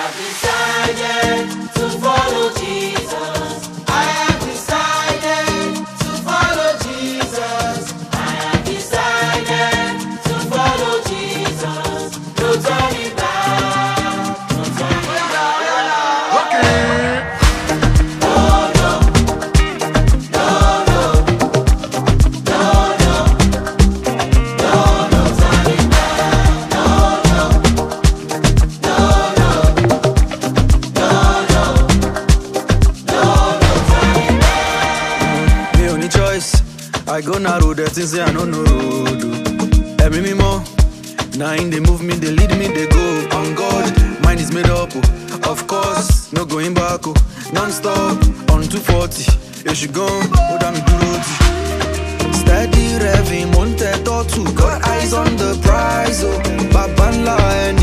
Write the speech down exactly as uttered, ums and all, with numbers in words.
have decided to follow Jesus. I have decided to follow Jesus. I have decided to follow Jesus. No turning back. No turning back. Okay. No, no. No, no. No, no. No, no turning back. No, no. No, no. No, no. No, no turning back. Me only choice. I go narrow the things say I no know road. oh. Every me more. Now in they move me, they lead me, they go. On God, mine is made up. oh. Of course, no going back. oh. Non-stop on two forty. You should go, hold on me do roti. Steady revving, monte to got eyes on the prize. Oh, Babanla and